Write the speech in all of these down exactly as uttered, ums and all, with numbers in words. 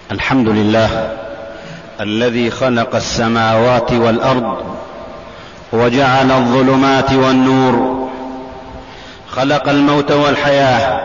الحمد لله الذي خلق السماوات والأرض وجعل الظلمات والنور، خلق الموت والحياة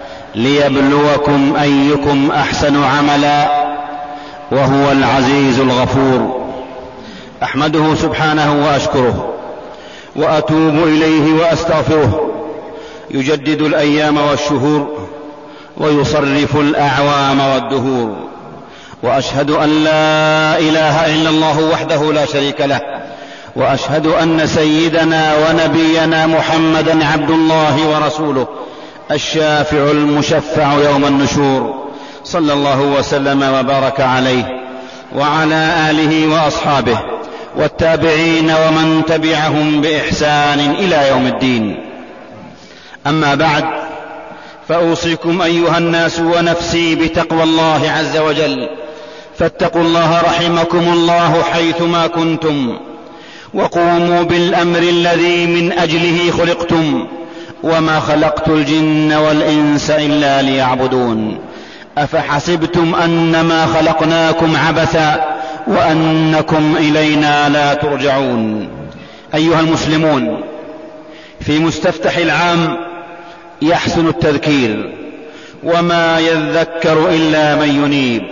ليبلوكم أيكم أحسن عملا، وهو العزيز الغفور. أحمده سبحانه وأشكره وأتوب إليه وأستغفره، يجدد الأيام والشهور ويصرف الأعوام والدهور، وأشهد أن لا إله إلا الله وحده لا شريك له، وأشهد أن سيدنا ونبينا محمدا عبد الله ورسوله الشافع المشفع يوم النشور، صلى الله وسلم وبارك عليه وعلى آله وأصحابه والتابعين ومن تبعهم بإحسان إلى يوم الدين. أما بعد، فأوصيكم أيها الناس ونفسي بتقوى الله عز وجل، فاتقوا الله رحمكم الله حيثما كنتم، وقوموا بالأمر الذي من أجله خلقتم، وما خلقت الجن والإنس إلا ليعبدون. أفحسبتم أنما خلقناكم عبثا وأنكم إلينا لا ترجعون. أيها المسلمون، في مستفتح العام يحسن التذكير، وما يذكر إلا من ينيب.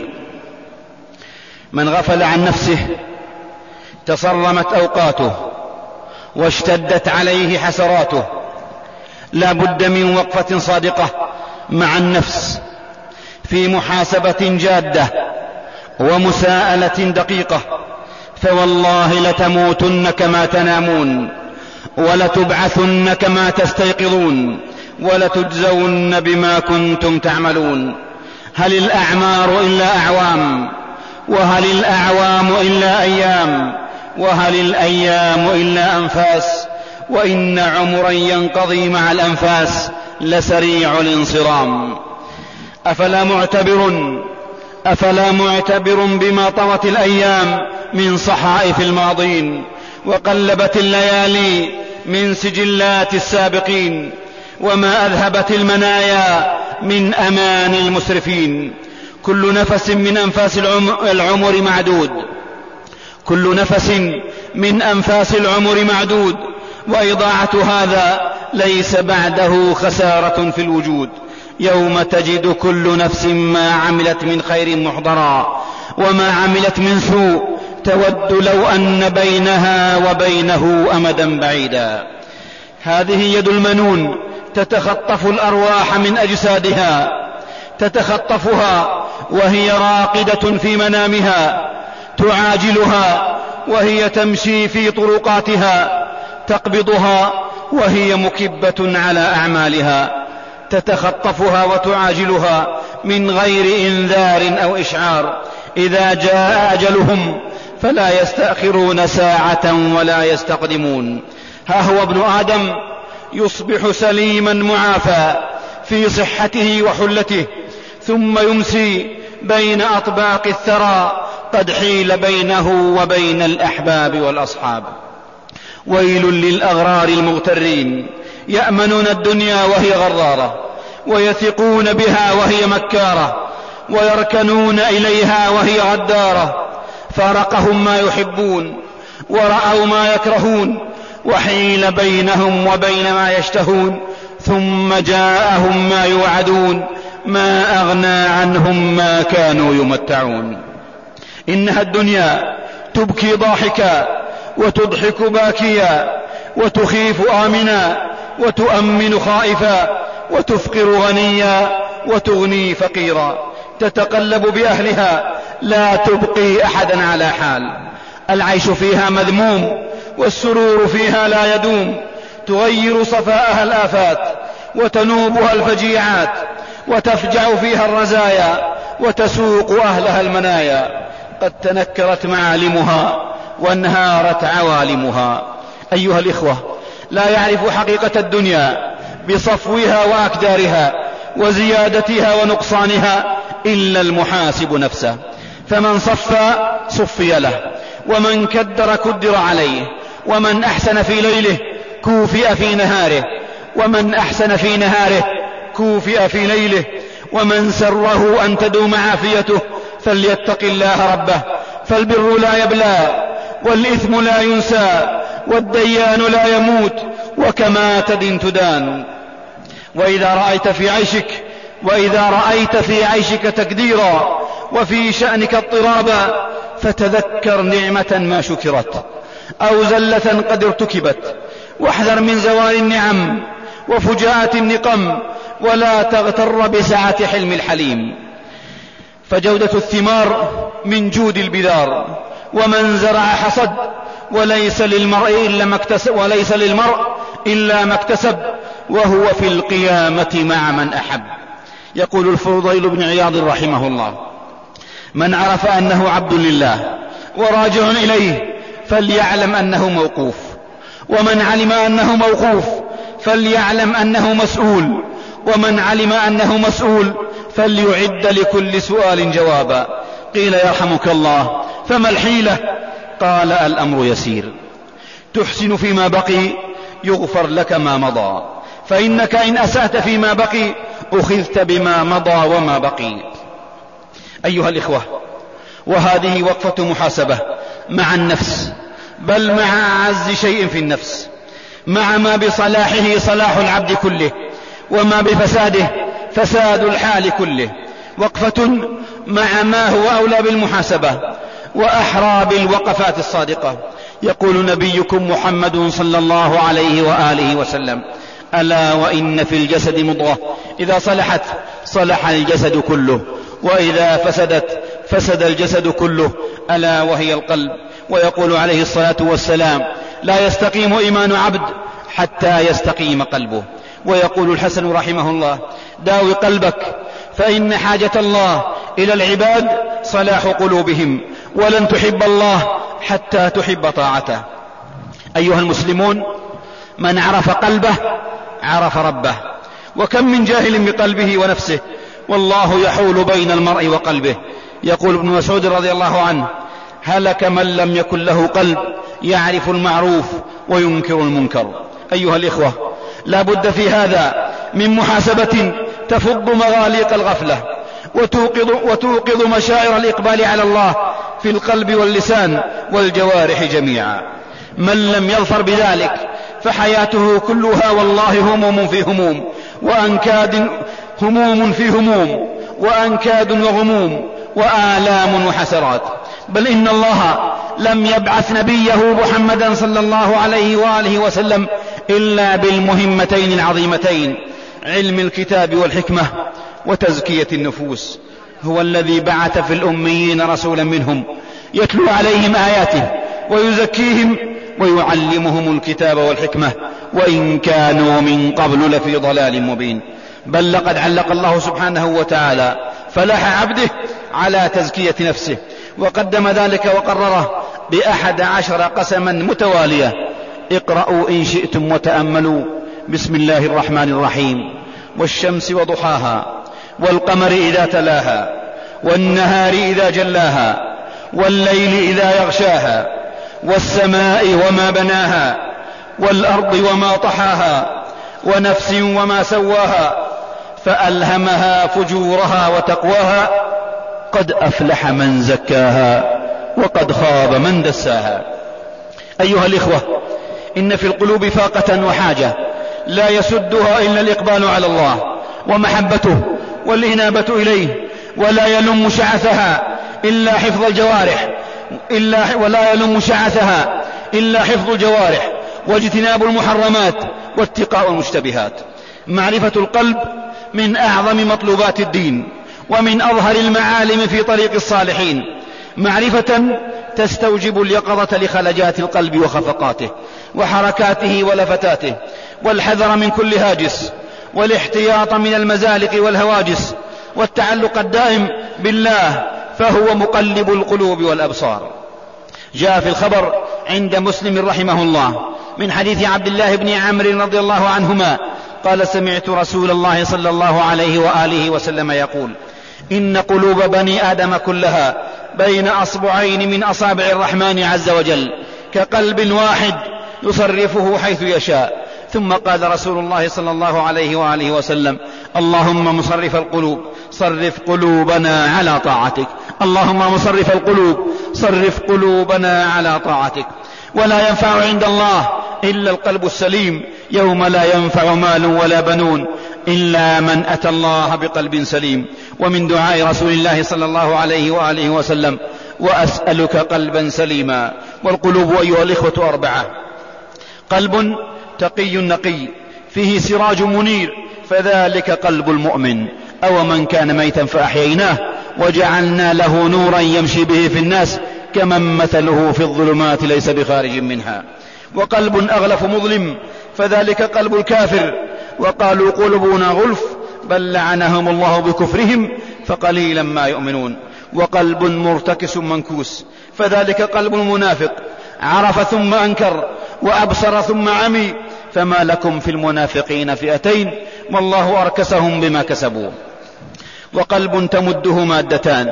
من غفل عن نفسه تصرمت أوقاته واشتدت عليه حسراته. لا بد من وقفة صادقة مع النفس في محاسبة جادة ومساءلة دقيقة، فوالله لتموتن كما تنامون، ولتبعثن كما تستيقظون، ولتجزون بما كنتم تعملون. هل الأعمار إلا أعوام، وهل الأعوام إلا أيام، وهل الأيام إلا أنفاس، وإن عمرا ينقضي مع الأنفاس لسريع الانصرام. أفلا معتبر أفلا معتبر بما طوت الأيام من صحائف الماضين، وقلبت الليالي من سجلات السابقين، وما أذهبت المنايا من أمان المسرفين. كل نفس من أنفاس العمر معدود كل نفس من أنفاس العمر معدود وإضاعة هذا ليس بعده خسارة في الوجود. يوم تجد كل نفس ما عملت من خير محضرا، وما عملت من سوء تود لو أن بينها وبينه أمدا بعيدا. هذه يد المنون تتخطف الأرواح من أجسادها، تتخطفها وهي راقدة في منامها، تعاجلها وهي تمشي في طرقاتها، تقبضها وهي مكبة على أعمالها، تتخطفها وتعاجلها من غير إنذار أو إشعار. إذا جاء أجلهم فلا يستأخرون ساعة ولا يستقدمون. ها هو ابن آدم يصبح سليما معافى في صحته وحلته، ثم يمسي بين أطباق الثرى قد حيل بينه وبين الأحباب والأصحاب. ويل للأغرار المغترين، يأمنون الدنيا وهي غرارة، ويثقون بها وهي مكارة، ويركنون إليها وهي غدارة. فارقهم ما يحبون ورأوا ما يكرهون، وحيل بينهم وبين ما يشتهون، ثم جاءهم ما يوعدون، ما أغنى عنهم ما كانوا يمتعون. إنها الدنيا تبكي ضاحكا وتضحك باكيا، وتخيف آمنا وتؤمن خائفا، وتفقر غنيا وتغني فقيرا، تتقلب بأهلها لا تبقي أحدا على حال. العيش فيها مذموم والسرور فيها لا يدوم، تغير صفاءها الآفات وتنوبها الفجيعات، وتفجع فيها الرزايا وتسوق أهلها المنايا. قد تنكرت معالمها وانهارت عوالمها. أيها الإخوة، لا يعرف حقيقة الدنيا بصفوها وأكدارها وزيادتها ونقصانها إلا المحاسب نفسه، فمن صفى صفي له، ومن كدر كدر عليه، ومن أحسن في ليله كوفئ في نهاره، ومن أحسن في نهاره كوفئ في ليله، ومن سره أن تدوم عافيته فليتق الله ربه، فالبر لا يبلى والإثم لا ينسى والديان لا يموت، وكما تدين تدان. وإذا رأيت في عيشك وإذا رأيت في عيشك تقديرا وفي شأنك اضطرابا فتذكر نعمة ما شكرت أو زلة قد ارتكبت، واحذر من زوال النعم وفجاءة النقم، ولا تغتر بسعة حلم الحليم. فجودة الثمار من جود البذار، ومن زرع حصد، وليس للمرء إلا ما اكتسب وليس للمرء إلا ما اكتسب، وهو في القيامة مع من أحب. يقول الفضيل بن عياض رحمه الله: من عرف أنه عبد لله وراجع إليه فليعلم أنه موقوف، ومن علم أنه موقوف فليعلم أنه مسؤول، ومن علم أنه مسؤول فليعد لكل سؤال جوابا. قيل: يرحمك الله، فما الحيلة؟ قال: الأمر يسير، تحسن فيما بقي يغفر لك ما مضى، فإنك إن أسأت فيما بقي أخذت بما مضى وما بقي. أيها الإخوة، وهذه وقفة محاسبة مع النفس، بل مع أعز شيء في النفس، مع ما بصلاحه صلاح العبد كله، وما بفساده فساد الحال كله. وقفة مع ما هو أولى بالمحاسبة وأحرى بالوقفات الصادقة. يقول نبيكم محمد صلى الله عليه وآله وسلم: ألا وإن في الجسد مضغة إذا صلحت صلح الجسد كله، وإذا فسدت فسد الجسد كله، ألا وهي القلب. ويقول عليه الصلاة والسلام: لا يستقيم إيمان عبد حتى يستقيم قلبه. ويقول الحسن رحمه الله: داوي قلبك، فإن حاجة الله إلى العباد صلاح قلوبهم، ولن تحب الله حتى تحب طاعته. أيها المسلمون، من عرف قلبه عرف ربه، وكم من جاهل بقلبه ونفسه، والله يحول بين المرء وقلبه. يقول ابن مسعود رضي الله عنه: هلك من لم يكن له قلب يعرف المعروف وينكر المنكر. أيها الإخوة، لا بد في هذا من محاسبة تفض مغاليق الغفلة وتوقظ, وتوقظ مشاعر الإقبال على الله في القلب واللسان والجوارح جميعا. من لم يظفر بذلك فحياته كلها والله هموم في هموم وأنكاد هموم في هموم وأنكاد وغموم وآلام وحسرات. بل إن الله لم يبعث نبيه محمدا صلى الله عليه وآله وسلم إلا بالمهمتين العظيمتين: علم الكتاب والحكمة وتزكية النفوس. هو الذي بعث في الأميين رسولا منهم يتلو عليهم آياته ويزكيهم ويعلمهم الكتاب والحكمة، وإن كانوا من قبل لفي ضلال مبين. بل لقد علق الله سبحانه وتعالى فلاح عبده على تزكية نفسه، وقدم ذلك وقرره بأحد عشر قسما متوالية. اقرأوا إن شئتم وتأملوا: بسم الله الرحمن الرحيم، والشمس وضحاها، والقمر إذا تلاها، والنهار إذا جلاها، والليل إذا يغشاها، والسماء وما بناها، والأرض وما طحاها، ونفس وما سواها، فألهمها فجورها وتقواها، قد أفلح من زكاها وقد خاب من دساها. أيها الإخوة، إن في القلوب فاقة وحاجة لا يسدها إلا الإقبال على الله ومحبته والإنابة إليه، ولا يلم شعثها إلا حفظ الجوارح إلا ولا يلم شعثها إلا حفظ الجوارح واجتناب المحرمات واتقاء المشتبهات. معرفة القلب من أعظم مطلوبات الدين ومن أظهر المعالم في طريق الصالحين، معرفة تستوجب اليقظة لخلجات القلب وخفقاته وحركاته ولفتاته، والحذر من كل هاجس، والاحتياط من المزالق والهواجس، والتعلق الدائم بالله، فهو مقلب القلوب والأبصار. جاء في الخبر عند مسلم رحمه الله من حديث عبد الله بن عمرو رضي الله عنهما قال: سمعت رسول الله صلى الله عليه وآله وسلم يقول: إن قلوب بني آدم كلها بين أصبعين من أصابع الرحمن عز وجل كقلب واحد يصرفه حيث يشاء. ثم قال رسول الله صلى الله عليه وآله وسلم: اللهم مصرف القلوب صرف قلوبنا على طاعتك، اللهم مصرف القلوب صرف قلوبنا على طاعتك. ولا ينفع عند الله إلا القلب السليم يوم لا ينفع مال ولا بنون إلا من أتى الله بقلب سليم. ومن دعاء رسول الله صلى الله عليه وآله وسلم: وأسألك قلبا سليما. والقلوب أيها الإخوة أربعة: قلب تقي نقي فيه سراج منير فذلك قلب المؤمن، أو من كان ميتا فأحييناه وجعلنا له نورا يمشي به في الناس كمن مثله في الظلمات ليس بخارج منها. وقلب أغلف مظلم فذلك قلب الكافر، وقالوا قلوبنا غلف بل لعنهم الله بكفرهم فقليلا ما يؤمنون. وقلب مرتكس منكوس فذلك قلب المنافق، عرف ثم أنكر وأبصر ثم عمي، فما لكم في المنافقين فئتين والله أركسهم بما كسبوا. وقلب تمده مادتان: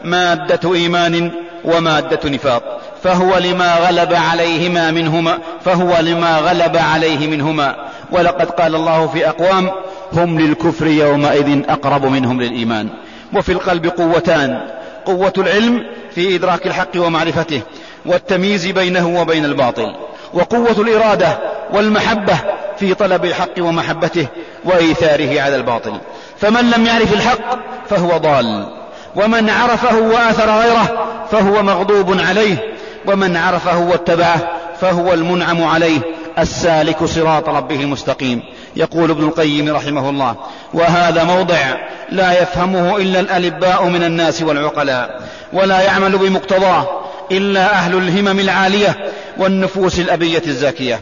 مادة إيمان ومادة نفاق، فهو لما غلب عليهما منهما فهو لما غلب عليه منهما. ولقد قال الله في أقوام: هم للكفر يومئذ أقرب منهم للإيمان. وفي القلب قوتان: قوة العلم في إدراك الحق ومعرفته والتمييز بينه وبين الباطل، وقوة الإرادة والمحبة في طلب الحق ومحبته وإيثاره على الباطل. فمن لم يعرف الحق فهو ضال، ومن عرفه وآثر غيره فهو مغضوب عليه، ومن عرفه واتبعه فهو المنعم عليه السالك صراط ربه المستقيم. يقول ابن القيم رحمه الله: وهذا موضع لا يفهمه إلا الألباء من الناس والعقلاء، ولا يعمل بمقتضاه إلا أهل الهمم العالية والنفوس الأبية الزاكية.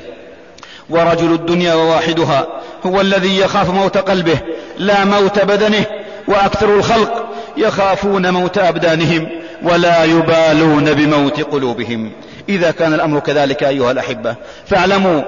ورجل الدنيا وواحدها هو الذي يخاف موت قلبه لا موت بدنه، وأكثر الخلق يخافون موت أبدانهم ولا يبالون بموت قلوبهم. إذا كان الأمر كذلك أيها الأحبة، فاعلموا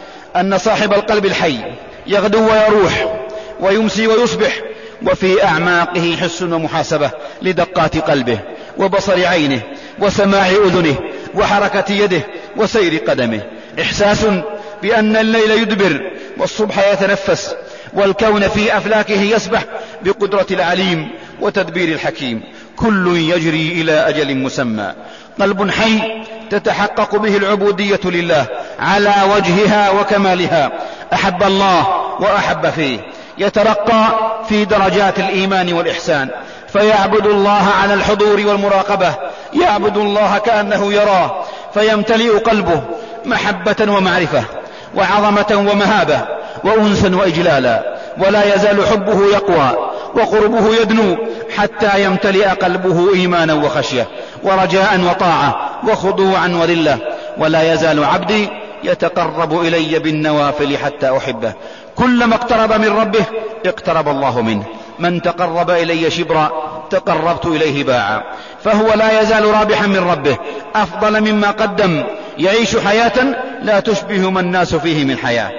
أن صاحب القلب الحي يغدو ويروح ويمسي ويصبح، وفي أعماقه حس ومحاسبة لدقات قلبه وبصر عينه وسماع أذنه وحركة يده وسير قدمه، إحساس بأن الليل يدبر والصبح يتنفس والكون في أفلاكه يسبح بقدرة العليم وتدبير الحكيم، كل يجري إلى أجل مسمى. قلب حي تتحقق به العبودية لله على وجهها وكمالها، أحب الله وأحب فيه، يترقى في درجات الإيمان والإحسان، فيعبد الله على الحضور والمراقبة، يعبد الله كأنه يراه، فيمتلئ قلبه محبة ومعرفة وعظمة ومهابة وأنسا وإجلالا، ولا يزال حبه يقوى وقربه يدنو حتى يمتلئ قلبه إيمانا وخشية ورجاء وطاعة وخضوعا وذلة. ولا يزال عبدي يتقرب إلي بالنوافل حتى أحبه، كلما اقترب من ربه اقترب الله منه. من تقرب إلي شبرا تقربت إليه باعا، فهو لا يزال رابحا من ربه أفضل مما قدم، يعيش حياة لا تشبه ما الناس فيه من حياة.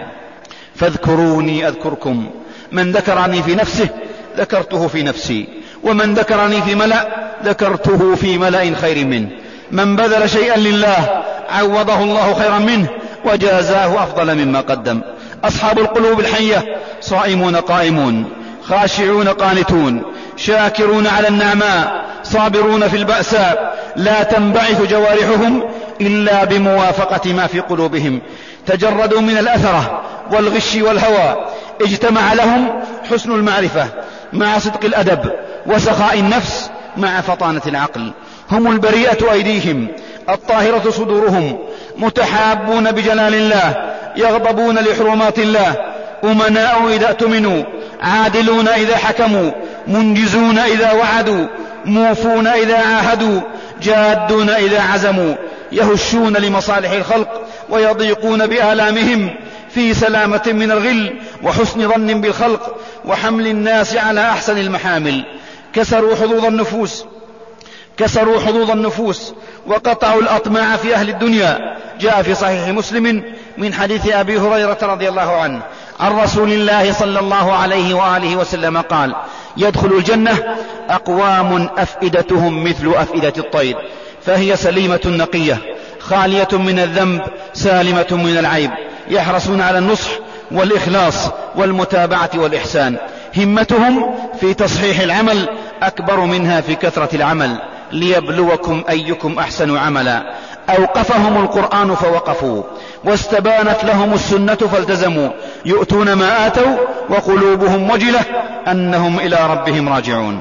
فاذكروني أذكركم، من ذكرني في نفسه ذكرته في نفسي، ومن ذكرني في ملأ ذكرته في ملأ خير منه. من بذل شيئا لله عوضه الله خيرا منه وجازاه أفضل مما قدم. أصحاب القلوب الحية صائمون قائمون، خاشعون قانتون، شاكرون على النعماء، صابرون في البأساء، لا تنبعث جوارحهم إلا بموافقة ما في قلوبهم، تجردوا من الأثرة والغش والهوى، اجتمع لهم حسن المعرفة مع صدق الأدب وسخاء النفس مع فطانة العقل. هم البريئة أيديهم، الطاهرة صدورهم، متحابون بجلال الله، يغضبون لحرمات الله، أمناء إذا اؤتمنوا، عادلون إذا حكموا، منجزون إذا وعدوا، موفون إذا عاهدوا، جادون إذا عزموا، يهشون لمصالح الخلق ويضيقون بآلامهم، في سلامة من الغل وحسن ظن بالخلق وحمل الناس على أحسن المحامل. كسروا حظوظ النفوس كسروا حظوظ النفوس وقطعوا الأطماع في أهل الدنيا. جاء في صحيح مسلم من حديث أبي هريرة رضي الله عنه عن رسول الله صلى الله عليه وآله وسلم قال: يدخل الجنة أقوام أفئدتهم مثل أفئدة الطير، فهي سليمة نقية خالية من الذنب سالمة من العيب، يحرصون على النصح والإخلاص والمتابعة والإحسان، همتهم في تصحيح العمل أكبر منها في كثرة العمل، ليبلوكم أيكم أحسن عملا. أوقفهم القرآن فوقفوا، واستبانت لهم السنة فالتزموا، يؤتون ما آتوا وقلوبهم وجلة أنهم إلى ربهم راجعون.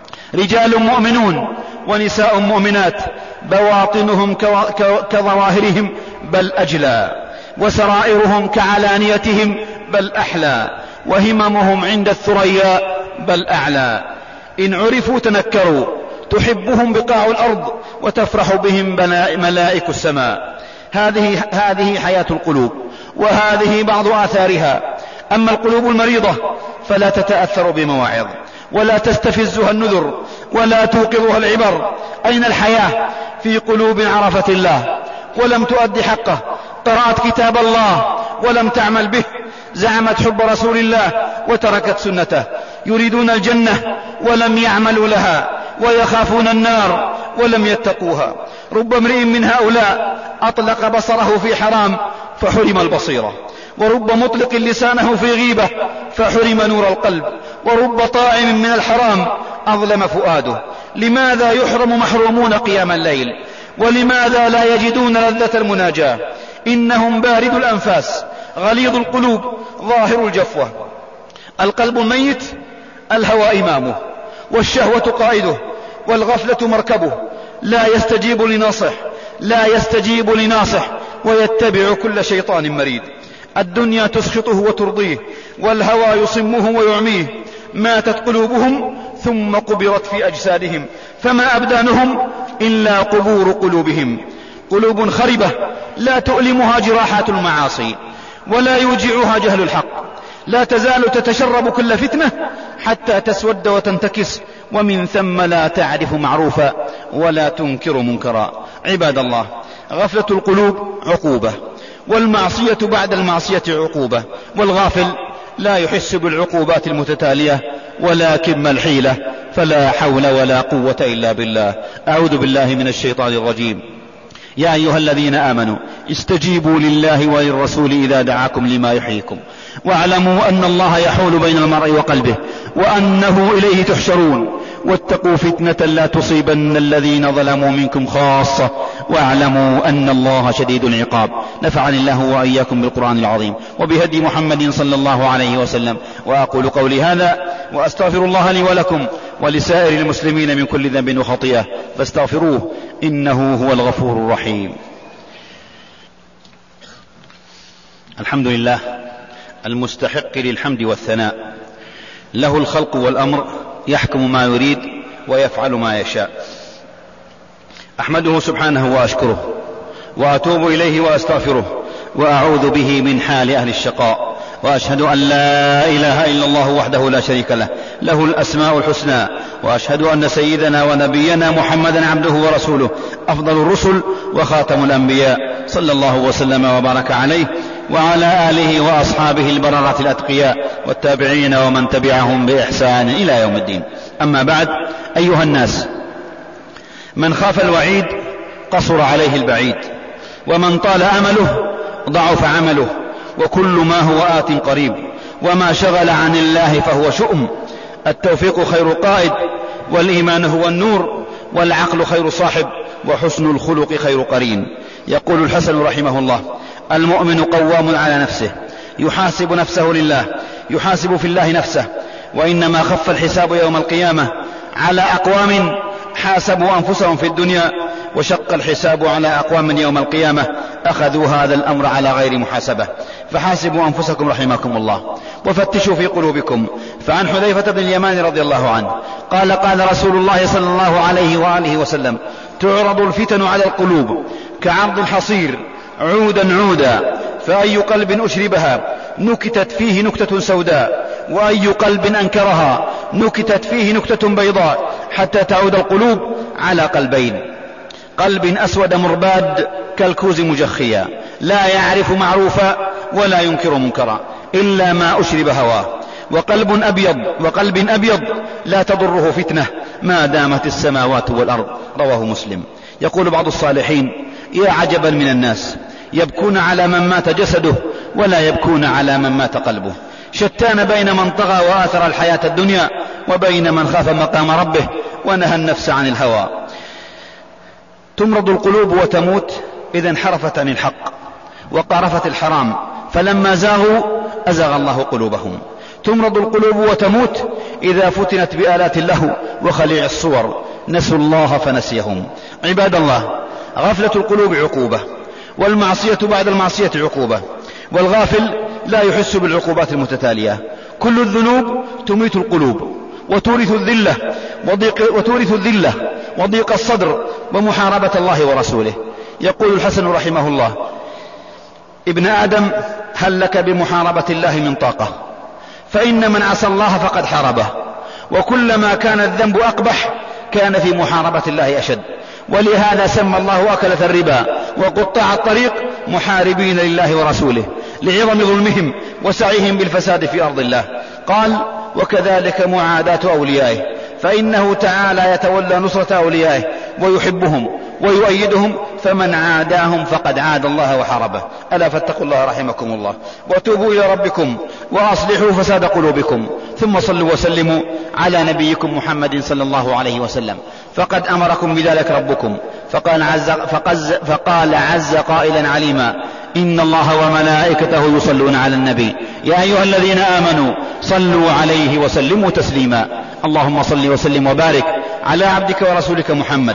رجال مؤمنون ونساء مؤمنات بواطنهم كظواهرهم بل أجلى، وسرائرهم كعلانيتهم بل أحلى، وهممهم عند الثريا بل أعلى. إن عرفوا تنكروا، تحبهم بقاع الأرض وتفرح بهم ملائك السماء. هذه هذه حياة القلوب، وهذه بعض آثارها. أما القلوب المريضة فلا تتأثر بمواعظ، ولا تستفزها النذر، ولا توقظها العبر. أين الحياة في قلوب عرفت الله ولم تؤدي حقه، قرأت كتاب الله ولم تعمل به، زعمت حب رسول الله وتركت سنته، يريدون الجنة ولم يعملوا لها، ويخافون النار ولم يتقوها. رب امرئ من هؤلاء أطلق بصره في حرام فحرم البصيرة، ورب مطلق لسانه في غيبة فحرم نور القلب، ورب طاعم من الحرام أظلم فؤاده. لماذا يحرم محرومون قيام الليل؟ ولماذا لا يجدون لذة المناجاة؟ إنهم بارد الأنفاس، غليظ القلوب، ظاهر الجفوة. القلب الميت الهوى إمامه، والشهوة قائده، والغفلة مركبه. لا يستجيب لناصح لا يستجيب لناصح ويتبع كل شيطان مريد. الدنيا تسخطه وترضيه، والهوى يصمه ويعميه. ماتت قلوبهم ثم قبرت في أجسادهم، فما أبدانهم إلا قبور قلوبهم. قلوب خربة لا تؤلمها جراحات المعاصي، ولا يوجعها جهل الحق. لا تزال تتشرب كل فتنة حتى تسود وتنتكس، ومن ثم لا تعرف معروفا ولا تنكر منكرا. عباد الله، غفلة القلوب عقوبة، والمعصية بعد المعصية عقوبة، والغافل لا يحس بالعقوبات المتتالية ولكن الحيلة، فلا حول ولا قوة إلا بالله. أعوذ بالله من الشيطان الرجيم. يا أيها الذين آمنوا استجيبوا لله وللرسول إذا دعاكم لما يحييكم، واعلموا أن الله يحول بين المرء وقلبه، وأنه إليه تحشرون. واتقوا فتنة لا تصيبن الذين ظلموا منكم خاصة، واعلموا أن الله شديد العقاب. نفعني الله وإياكم بالقرآن العظيم وبهدي محمد صلى الله عليه وسلم. وأقول قولي هذا وأستغفر الله لي ولكم ولسائر المسلمين من كل ذنب وخطيئة، فاستغفروه إنه هو الغفور الرحيم. الحمد لله المستحق للحمد والثناء، له الخلق والأمر، يحكم ما يريد ويفعل ما يشاء. أحمده سبحانه وأشكره، وأتوب إليه وأستغفره، وأعوذ به من حال أهل الشقاء. وأشهد أن لا إله إلا الله وحده لا شريك له، له الأسماء الحسنى. وأشهد أن سيدنا ونبينا محمدا عبده ورسوله، أفضل الرسل وخاتم الأنبياء، صلى الله وسلم وبارك عليه وعلى آله وأصحابه البررة الأتقياء، والتابعين ومن تبعهم بإحسان إلى يوم الدين. أما بعد، أيها الناس، من خاف الوعيد قصر عليه البعيد، ومن طال أمله ضعف عمله، وكل ما هو آت قريب، وما شغل عن الله فهو شؤم. التوفيق خير قائد، والإيمان هو النور، والعقل خير صاحب، وحسن الخلق خير قرين. يقول الحسن رحمه الله: المؤمن قوام على نفسه، يحاسب نفسه لله، يحاسب في الله نفسه. وإنما خف الحساب يوم القيامة على أقوام حاسبوا أنفسهم في الدنيا، وشق الحساب على أقوام يوم القيامة أخذوا هذا الأمر على غير محاسبة. فحاسبوا أنفسكم رحمكم الله، وفتشوا في قلوبكم. فعن حذيفة بن اليمان رضي الله عنه قال: قال رسول الله صلى الله عليه وآله وسلم: تعرض الفتن على القلوب كعرض الحصير عودا عودا، فأي قلب أشربها نكتت فيه نكتة سوداء، وأي قلب أنكرها نكتت فيه نكتة بيضاء، حتى تعود القلوب على قلبين: قلب أسود مرباد كالكوز مجخيا، لا يعرف معروفا ولا ينكر منكرا إلا ما أشرب هواه، وقلب أبيض وقلب أبيض لا تضره فتنة ما دامت السماوات والأرض. رواه مسلم. يقول بعض الصالحين: يا عجبا من الناس، يبكون على من مات جسده ولا يبكون على من مات قلبه. شتان بين من طغى وآثر الحياة الدنيا، وبين من خاف مقام ربه ونهى النفس عن الهوى. تمرض القلوب وتموت إذا انحرفت عن الحق وقارفت الحرام، فلما زاغوا أزغ الله قلوبهم. تمرض القلوب وتموت إذا فتنت بآلات اللهو وخليع الصور، نسوا الله فنسيهم. عباد الله، غفلة القلوب عقوبة، والمعصية بعد المعصية عقوبة، والغافل لا يحس بالعقوبات المتتالية. كل الذنوب تميت القلوب وتورث الذلة وضيق, وتورث الذلة وضيق الصدر ومحاربة الله ورسوله. يقول الحسن رحمه الله: ابن آدم، هل لك بمحاربة الله من طاقة؟ فإن من عصى الله فقد حاربه، وكلما كان الذنب أقبح كان في محاربة الله أشد. ولهذا سمى الله أكلة الربا وقطاع الطريق محاربين لله ورسوله لعظم ظلمهم وسعيهم بالفساد في أرض الله. قال: وكذلك معاداة أوليائه، فإنه تعالى يتولى نصرة أوليائه ويحبهم ويؤيدهم، فمن عاداهم فقد عاد الله وحاربه. ألا فاتقوا الله رحمكم الله، وتوبوا إلى ربكم وأصلحوا فساد قلوبكم، ثم صلوا وسلموا على نبيكم محمد صلى الله عليه وسلم، فقد أمركم بذلك ربكم. فقال عز, فقز فقال عز قائلا عليما: إن الله وملائكته يصلون على النبي يا أيها الذين آمنوا صلوا عليه وسلموا تسليما. اللهم صل وسلم وبارك على عبدك ورسولك محمد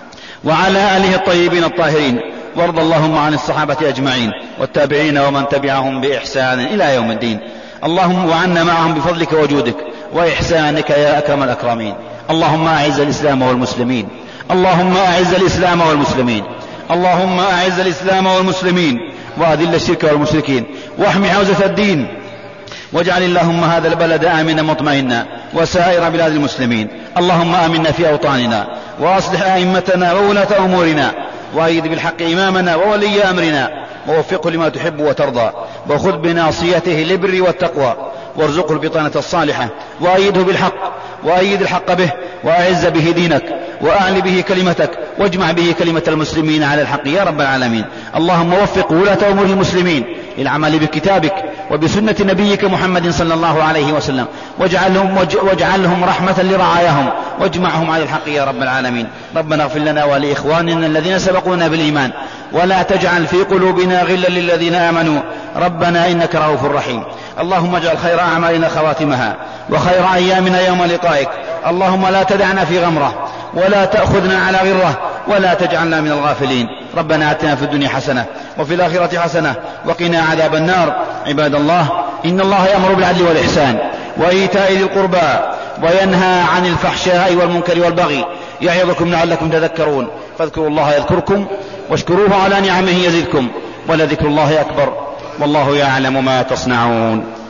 وعلى آله الطيبين الطاهرين، وارض اللهم عن الصحابة أجمعين والتابعين ومن تبعهم بإحسان إلى يوم الدين. اللهم وعنا معهم بفضلك وجودك وإحسانك يا أكرم الأكرمين. اللهم أعز الإسلام والمسلمين، اللهم أعز الإسلام والمسلمين، اللهم أعز الإسلام والمسلمين، وأذل الشرك والمشركين، واحمي حوزة الدين، واجعل اللهم هذا البلد آمنا مطمئنا وسائر بلاد المسلمين. اللهم آمنا في أوطاننا، وأصلح أئمتنا وولاة أمورنا، وأيد بالحق إمامنا وولي أمرنا، ووفقه لما تحب وترضى، وخذ بناصيته للبر والتقوى، وارزقه البطانة الصالحة، وأيده بالحق، وأيد الحق به، وأعز به دينك، وأعل به كلمتك، واجمع به كلمة المسلمين على الحق يا رب العالمين. اللهم وفق ولاة أمور المسلمين للعمل بكتابك وبسنة نبيك محمد صلى الله عليه وسلم، واجعلهم, واجعلهم رحمة لرعاياهم، واجمعهم على الحق يا رب العالمين. ربنا اغفر لنا ولإخواننا الذين سبقونا بالإيمان، ولا تجعل في قلوبنا غلا للذين آمنوا ربنا إنك رؤوف رحيم. اللهم اجعل خير أعمالنا خواتمها، وخير أيامنا يوم لقائك. اللهم لا تدعنا في غمرة، ولا تأخذنا على غرة، ولا تجعلنا من الغافلين. ربنا آتنا في الدنيا حسنة وفي الآخرة حسنة وقنا عذاب النار. عباد الله، إن الله يأمر بالعدل والإحسان وإيتاء ذي القربى وينهى عن الفحشاء والمنكر والبغي، يعظكم لعلكم تذكرون. فاذكروا الله يذكركم، واشكروه على نعمه يزدكم، ولذكر الله أكبر، والله يعلم ما تصنعون.